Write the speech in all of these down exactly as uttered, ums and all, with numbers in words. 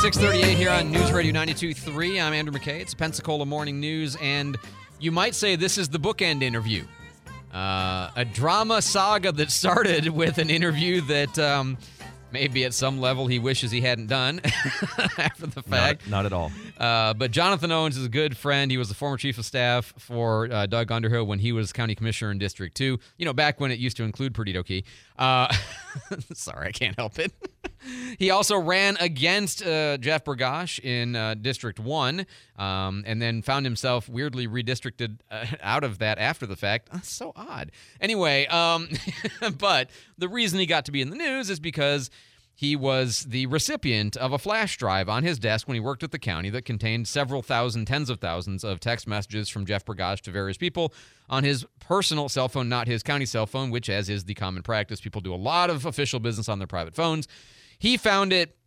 six thirty-eight here on News Radio ninety-two point three. I'm Andrew McKay. It's Pensacola Morning News, and you might say this is the bookend interview. Uh, a drama saga that started with an interview that um, maybe at some level he wishes he hadn't done after the fact. Not, not at all. Uh, but Jonathan Owens is a good friend. He was the former chief of staff for uh, Doug Underhill when he was county commissioner in District two. You know, back when it used to include Perdido Key. Uh, sorry, I can't help it. He also ran against uh, Jeff Burgash in uh, District one um, and then found himself weirdly redistricted uh, out of that after the fact. That's so odd. Anyway, um, but the reason he got to be in the news is because he was the recipient of a flash drive on his desk when he worked at the county that contained several thousand, tens of thousands of text messages from Jeff Burgash to various people on his personal cell phone, not his county cell phone, which, as is the common practice, people do a lot of official business on their private phones. He found it.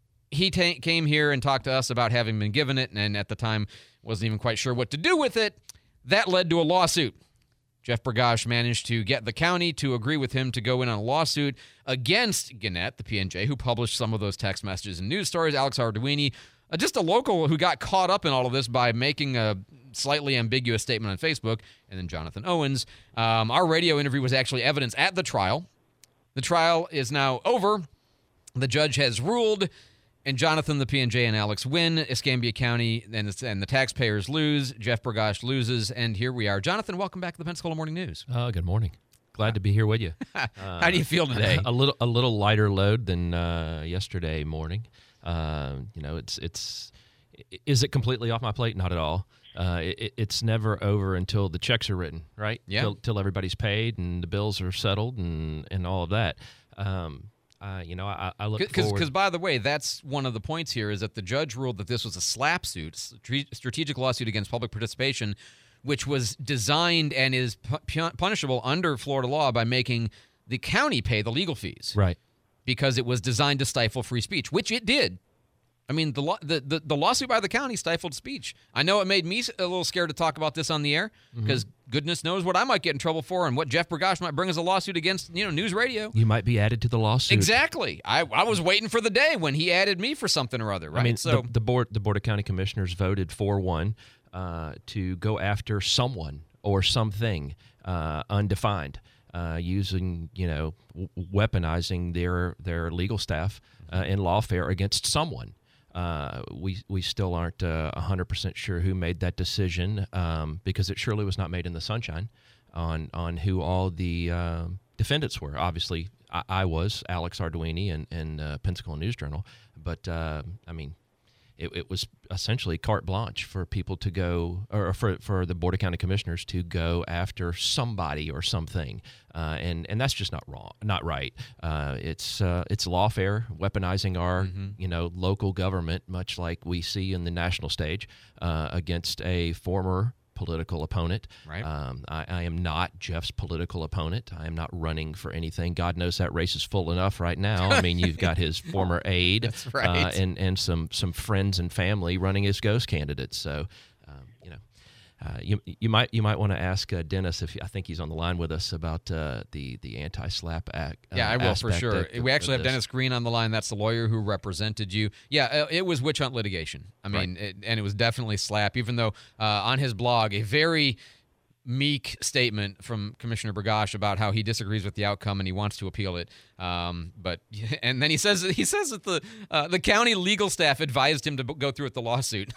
He ta- came here and talked to us about having been given it, and at the time wasn't even quite sure what to do with it. That led to a lawsuit. Jeff Burgash managed to get the county to agree with him to go in on a lawsuit against Gannett, the P N J, who published some of those text messages and news stories. Alex Arduini, uh, just a local who got caught up in all of this by making a slightly ambiguous statement on Facebook, and then Jonathan Owens. Um, our radio interview was actually evidence at the trial. The trial is now over. The judge has ruled, and Jonathan, the P N J, and Alex win. Escambia County and the, and the taxpayers lose. Jeff Burgash loses, and here we are. Jonathan, welcome back to the Pensacola Morning News. Uh, good morning. Glad to be here with you. Uh, How do you feel today? A little, a little lighter load than uh, yesterday morning. Uh, you know, it's it's. Is it completely off my plate? Not at all. Uh, it, it's never over until the checks are written, right? Yeah. Till, till everybody's paid and the bills are settled and and all of that. Um, Uh, you know, I, I look Cause, forward. Because, by the way, that's one of the points here is that the judge ruled that this was a SLAPP suit, strategic lawsuit against public participation, which was designed and is pu- punishable under Florida law by making the county pay the legal fees. Right. Because it was designed to stifle free speech, which it did. I mean, the, the the the lawsuit by the county stifled speech. I know it made me a little scared to talk about this on the air because mm-hmm. goodness knows what I might get in trouble for and what Jeff Burgash might bring as a lawsuit against, you know, News Radio. You might be added to the lawsuit. Exactly. I, I was waiting for the day when he added me for something or other, right? I mean, so the, the board the board of county commissioners voted four one uh, to go after someone or something uh, undefined, uh, using you know w- weaponizing their their legal staff uh, in lawfare against someone. Uh, we we still aren't uh, one hundred percent sure who made that decision um, because it surely was not made in the sunshine on on who all the uh, defendants were. Obviously, I, I was, Alex Arduini and, and uh, Pensacola News Journal. But, uh, I mean, it, it was essentially carte blanche for people to go, or for, for the Board of County Commissioners to go after somebody or something. Uh, and, and that's just not wrong, not right. Uh, it's uh, it's lawfare, weaponizing our mm-hmm. you know local government, much like we see in the national stage, uh, against a former political opponent. Right. Um, I, I am not Jeff's political opponent. I am not running for anything. God knows that race is full enough right now. I mean, you've got his former aide That's right. uh, and and some some friends and family running as ghost candidates. So, um, you know. Uh, you you might you might want to ask uh, Dennis if I think he's on the line with us about uh, the the anti-SLAPP act. Uh, yeah, I will for sure. Of, we actually have this. Dennis Green on the line. That's the lawyer who represented you. Yeah, it was witch hunt litigation. I mean, Right. it, and it was definitely SLAPP. Even though uh, on his blog, a very meek statement from Commissioner Burgash about how he disagrees with the outcome and he wants to appeal it. Um, but and then he says he says that the uh, the county legal staff advised him to b- go through with the lawsuit.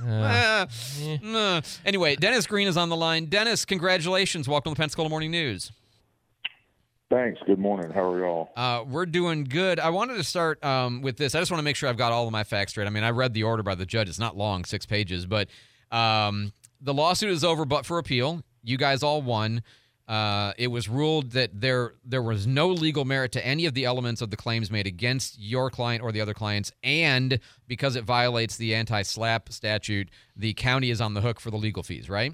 uh, uh, anyway, Dennis Green is on the line. Dennis, congratulations! Welcome to the Pensacola Morning News. Thanks. Good morning. How are y'all? Uh, we're doing good. I wanted to start um, with this. I just want to make sure I've got all of my facts straight. I mean, I read the order by the judge. It's not long, six pages, but um, the lawsuit is over but for appeal. You guys all won. Uh, it was ruled that there there was no legal merit to any of the elements of the claims made against your client or the other clients, and because it violates the anti-SLAPP statute, the county is on the hook for the legal fees, right?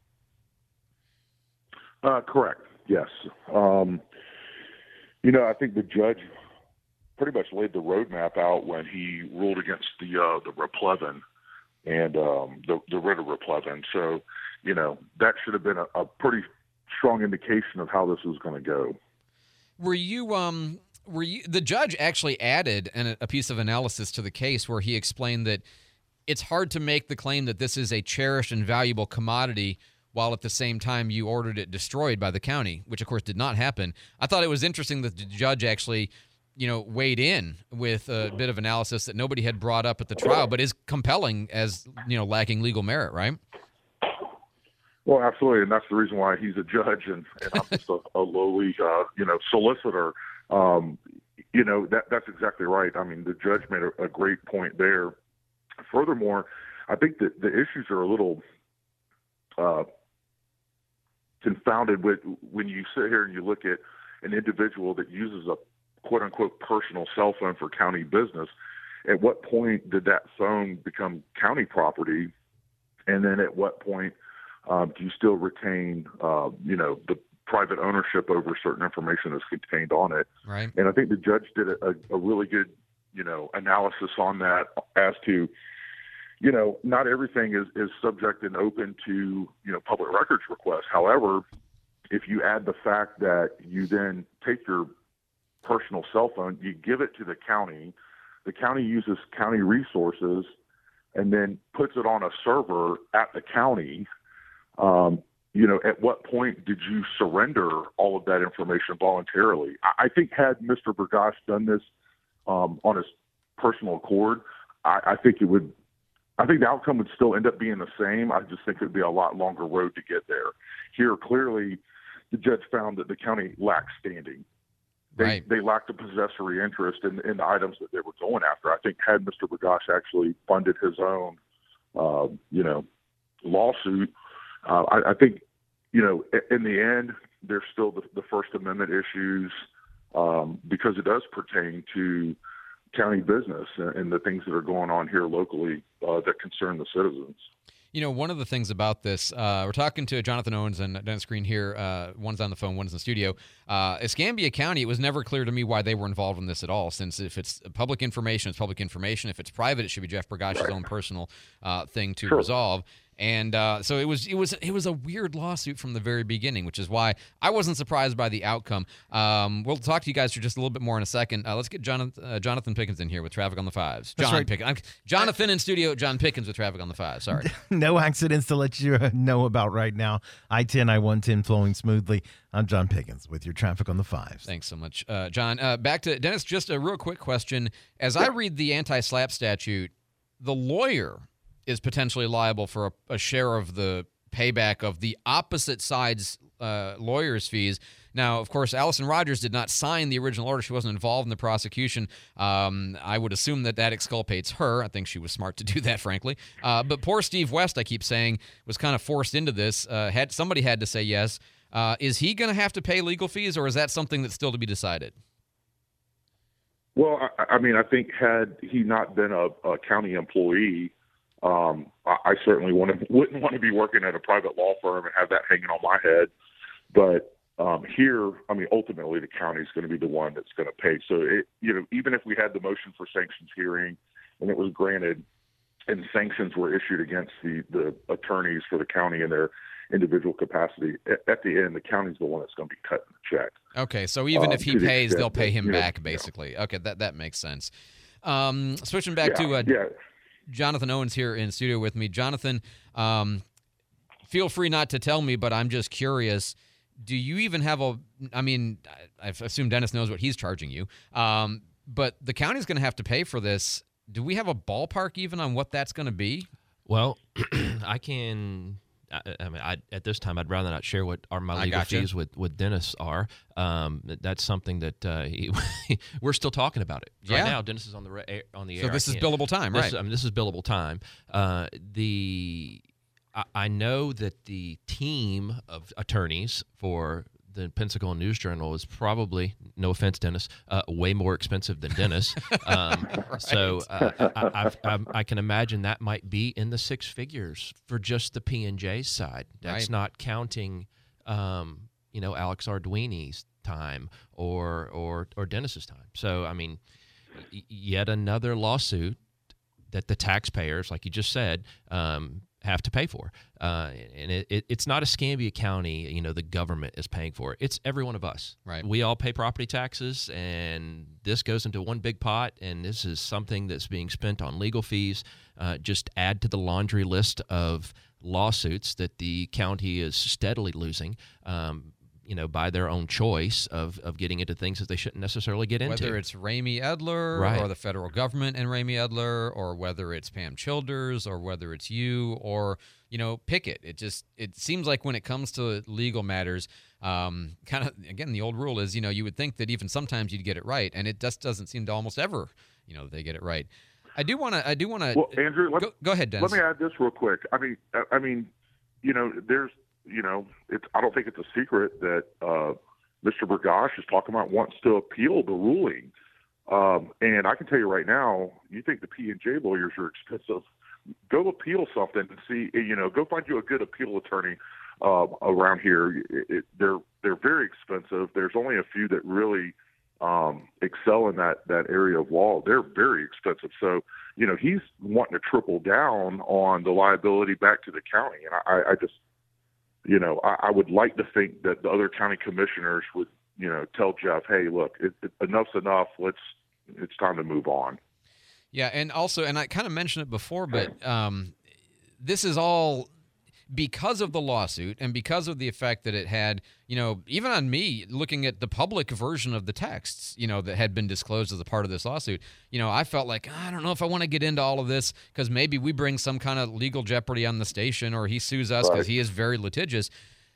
Uh, correct. Yes. Um, you know, I think the judge pretty much laid the roadmap out when he ruled against the uh, the replevin and um, the the writ of replevin. So, you know, that should have been a, a pretty strong indication of how this was going to go. Were you um Were you, the judge actually added an, a piece of analysis to the case where he explained that it's hard to make the claim that this is a cherished and valuable commodity while at the same time you ordered it destroyed by the county, which of course did not happen. I thought it was interesting that the judge actually, you know, weighed in with a bit of analysis that nobody had brought up at the trial, but is compelling as, you know, lacking legal merit, right? Well, absolutely, and that's the reason why he's a judge and, and I'm just a, a lowly, uh, you know, solicitor. Um, you know, that that's exactly right. I mean, the judge made a, a great point there. Furthermore, I think that the issues are a little uh, confounded with when you sit here and you look at an individual that uses a quote-unquote personal cell phone for county business. At what point did that phone become county property? And then at what point um, do you still retain, uh, you know, the private ownership over certain information that's contained on it? Right. And I think the judge did a, a really good, you know, analysis on that as to, you know, not everything is, is subject and open to, you know, public records requests. However, if you add the fact that you then take your personal cell phone, you give it to the county, the county uses county resources and then puts it on a server at the county, um, you know, at what point did you surrender all of that information voluntarily? I, I think had Mister Burgash done this um, on his personal accord, I, I think it would, I think the outcome would still end up being the same. I just think it would be a lot longer road to get there. Here, clearly, the judge found that the county lacked standing. They, Right. they lacked a possessory interest in, in the items that they were going after. I think had Mister Burgash actually funded his own, uh, you know, lawsuit, uh, I, I think, you know, in the end, there's still the, the First Amendment issues um, because it does pertain to county business and, and the things that are going on here locally uh, that concern the citizens. You know, one of the things about this, uh, we're talking to Jonathan Owens and Dennis Green here. Uh, one's on the phone, one's in the studio. Uh, Escambia County, it was never clear to me why they were involved in this at all, since if it's public information, it's public information. If it's private, it should be Jeff Burgash's right. own personal uh, thing to sure. resolve. And uh, so it was it was it was a weird lawsuit from the very beginning, which is why I wasn't surprised by the outcome. Um, we'll talk to you guys for just a little bit more in a second. Uh, let's get Jonathan, uh, Jonathan Pickens in here with Traffic on the Fives. John right. Pickens. Jonathan in studio. John Pickens with Traffic on the Fives. Sorry. No accidents to let you know about right now. I ten, I one ten flowing smoothly. I'm John Pickens with your Traffic on the Fives. Thanks so much, uh, John. Uh, back to Dennis. Just a real quick question. As I read the anti-SLAPP statute, the lawyer is potentially liable for a, a share of the payback of the opposite side's uh, lawyer's fees. Now, of course, Allison Rogers did not sign the original order. She wasn't involved in the prosecution. Um, I would assume that that exculpates her. I think she was smart to do that, frankly. Uh, but poor Steve West, I keep saying, was kind of forced into this. Uh, had somebody had to say yes. Uh, is he going to have to pay legal fees, or is that something that's still to be decided? Well, I, I mean, I think had he not been a, a county employee, Um, I, I certainly wouldn't, wouldn't want to be working at a private law firm and have that hanging on my head. But um, here, I mean, ultimately the county is going to be the one that's going to pay. So, it, you know, even if we had the motion for sanctions hearing and it was granted and sanctions were issued against the, the attorneys for the county in their individual capacity, at, at the end, the county's the one that's going to be cutting the check. Okay, so even um, if he pays, the they'll pay him that, back, know, basically. You know. Okay, that, that makes sense. Um, switching back yeah, to... Uh, yeah. Jonathan Owens here in studio with me. Jonathan, um, feel free not to tell me, but I'm just curious. Do you even have a, I mean, I assume Dennis knows what he's charging you, um, but the county's going to have to pay for this. Do we have a ballpark even on what that's going to be? Well, I can... I, I mean, I, at this time, I'd rather not share what our my legal gotcha. fees with, with Dennis are. Um, that's something that uh, he, we're still talking about it right yeah. now. Dennis is on the ra- on the so air. So this is billable time, this right? Is, I mean, this is billable time. Uh, the I, I know that the team of attorneys for the Pensacola News Journal is probably, no offense, Dennis, uh, way more expensive than Dennis. Um, right. So uh, I, I've, I'm, I can imagine that might be in the six figures for just the P and J side. That's right. not counting, um, you know, Alex Arduini's time or or or Dennis's time. So I mean, y- yet another lawsuit that the taxpayers, like you just said, um, have to pay for. Uh, and it, it, it's not Escambia County, you know, the government is paying for it. It's every one of us. Right. We all pay property taxes, and this goes into one big pot, and this is something that's being spent on legal fees. Uh, just add to the laundry list of lawsuits that the county is steadily losing. Um, you know, by their own choice of, of getting into things that they shouldn't necessarily get into. Whether it's Ramey Edler Right. or the federal government and Ramey Edler, or whether it's Pam Childers, or whether it's you, or, you know, Pickett. It just, it seems like when it comes to legal matters, um, kind of, again, the old rule is, you know, you would think that even sometimes you'd get it right, and it just doesn't seem to almost ever, you know, they get it right. I do want to, I do want to, Well, Andrew, let, go, go ahead, Dennis. let me add this real quick. I mean, I, I mean, you know, there's, you know, it's, I don't think it's a secret that uh, Mister Burgash is talking about wants to appeal the ruling. Um, and I can tell you right now, you think the P and J lawyers are expensive. Go appeal something and see, you know, go find you a good appeal attorney uh, around here. It, it, they're they're very expensive. There's only a few that really um, excel in that, that area of law. They're very expensive. So, you know, he's wanting to triple down on the liability back to the county. And I, I just, You know, I, I would like to think that the other county commissioners would, you know, tell Jeff, hey, look, it, it, enough's enough. Let's, it's time to move on. Yeah, and also, and I kind of mentioned it before, but um, this is all because of the lawsuit and because of the effect that it had, you know, even on me looking at the public version of the texts, you know, that had been disclosed as a part of this lawsuit. You know, I felt like, I don't know if I want to get into all of this because maybe we bring some kind of legal jeopardy on the station, or he sues us because Right. he is very litigious.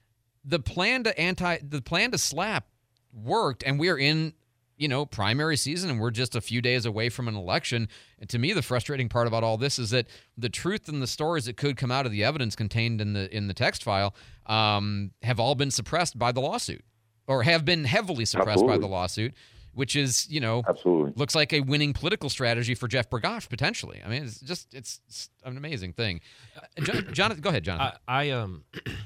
The plan to anti, the plan to slap worked, and we're in, you know, primary season, and we're just a few days away from an election. And to me, the frustrating part about all this is that the truth and the stories that could come out of the evidence contained in the in the text file um, have all been suppressed by the lawsuit, or have been heavily suppressed Absolutely. by the lawsuit, which is, you know, Absolutely. looks like a winning political strategy for Jeff Burgash potentially. I mean, it's just it's, it's an amazing thing. Uh, John, Jonathan, go ahead, Jonathan. I, I um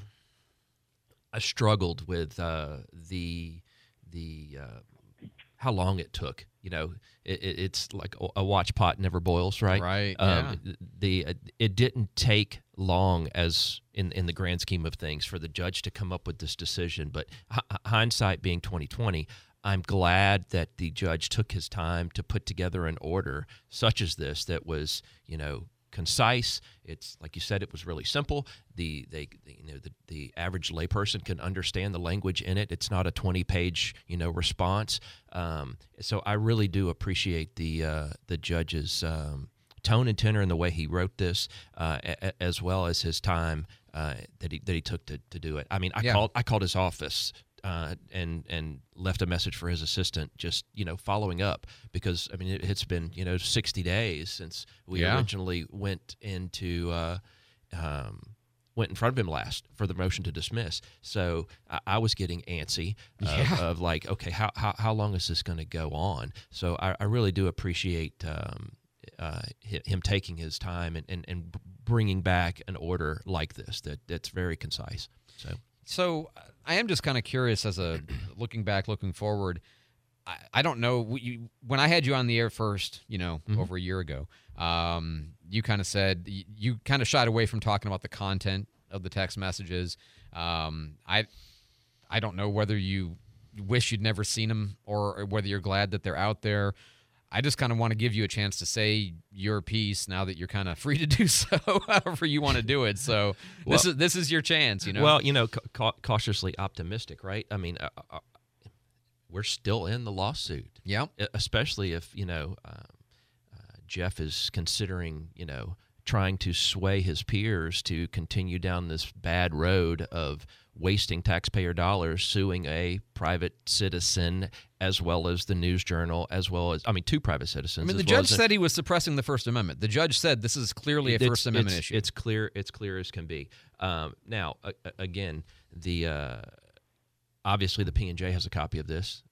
I struggled with uh, the the uh, how long it took. You know, it, it, it's like a watch pot never boils, right? Right, Um, The uh, it didn't take long, as in in the grand scheme of things, for the judge to come up with this decision. But h- hindsight being twenty twenty, I'm glad that the judge took his time to put together an order such as this that was, you know, concise. It's like you said, it was really simple. The they you know the, the average layperson can understand the language in it. It's not a twenty page you know response. Um, so I really do appreciate the uh, the judge's um, tone and tenor in the way he wrote this, uh, a, as well as his time uh, that he that he took to, to do it. I mean, I Yeah. called I called his office. Uh, and and left a message for his assistant, just you know following up, because I mean it, it's been you know sixty days since we Yeah. originally went into uh, um, went in front of him last for the motion to dismiss. So I, I was getting antsy of, Yeah. of like, okay, how how how long is this going to go on? So I, I really do appreciate um, uh, hi- him taking his time and, and and bringing back an order like this that that's very concise. So. So I am just kind of curious, as a looking back, looking forward. I, I don't know we- you, when I had you on the air first, you know, Mhm. over a year ago. Um, you kind of said you, you kind of shied away from talking about the content of the text messages. Um, I I don't know whether you wish you'd never seen them or, or whether you're glad that they're out there. I just kind of want to give you a chance to say your piece now that you're kind of free to do so, however you want to do it. So this Well- is this is your chance, you know. Well, you know, ca- ca- cautiously optimistic, right? I mean, uh, uh, we're still in the lawsuit, yeah. e- especially if you know um, uh, Jeff is considering, you know, trying to sway his peers to continue down this bad road of wasting taxpayer dollars, suing a private citizen as well as the News Journal, as well as I mean, two private citizens. I mean, the as well judge as said he was suppressing the First Amendment. The judge said this is clearly a It's- First Amendment it's, issue. It's clear. It's clear as can be. Um, now, uh, again, the uh, obviously the P and J has a copy of this.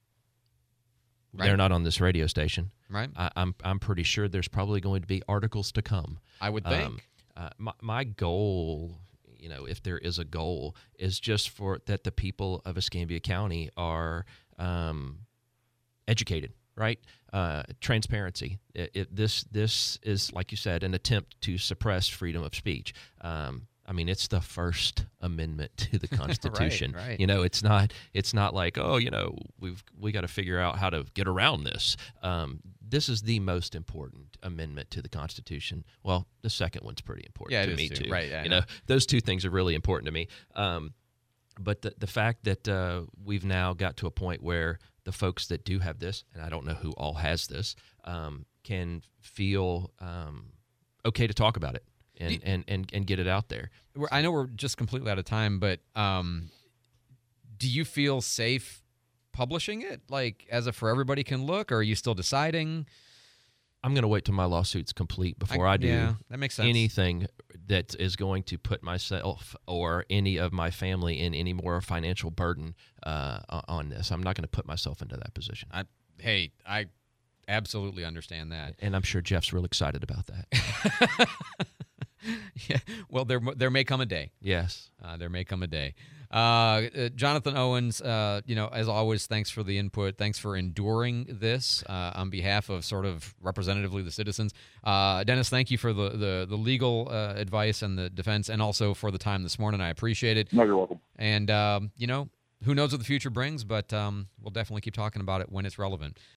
Right. They're not on this radio station. right? I, I'm I'm pretty sure there's probably going to be articles to come. I would think. Um, uh, my my goal, you know, if there is a goal, is just for that the people of Escambia County are um, educated. right? Uh, transparency. It, it, this this is, like you said, an attempt to suppress freedom of speech. Um, I mean, it's the First Amendment to the Constitution. Right, right. You know, it's not it's not like, oh, you know, we've we got to figure out how to get around this. Um, this is the most important amendment to the Constitution. Well, the second one's pretty important Yeah, it to is me too. too. Right, yeah, I you know. know, those two things are really important to me. Um, but the the fact that uh, we've now got to a point where the folks that do have this, and I don't know who all has this, um, can feel um, okay to talk about it. And, and, and, and get it out there. We're, I know we're just completely out of time, but um, do you feel safe publishing it, like as a for everybody can look, or are you still deciding? I'm going to wait till my lawsuit's complete before I, I do yeah, that makes sense. anything that is going to put myself or any of my family in any more financial burden uh, on this. I'm not going to put myself into that position. I, hey, I absolutely understand that. And I'm sure Jeff's real excited about that. Yeah, well, there there may come a day. Yes. Uh, there may come a day. Uh, uh, Jonathan Owens, uh, you know, as always, thanks for the input. Thanks for enduring this uh, on behalf of sort of representatively the citizens. Uh, Dennis, thank you for the the, the legal uh, advice and the defense, and also for the time this morning. I appreciate it. No, you're welcome. And um, you know, who knows what the future brings, but um, we'll definitely keep talking about it when it's relevant.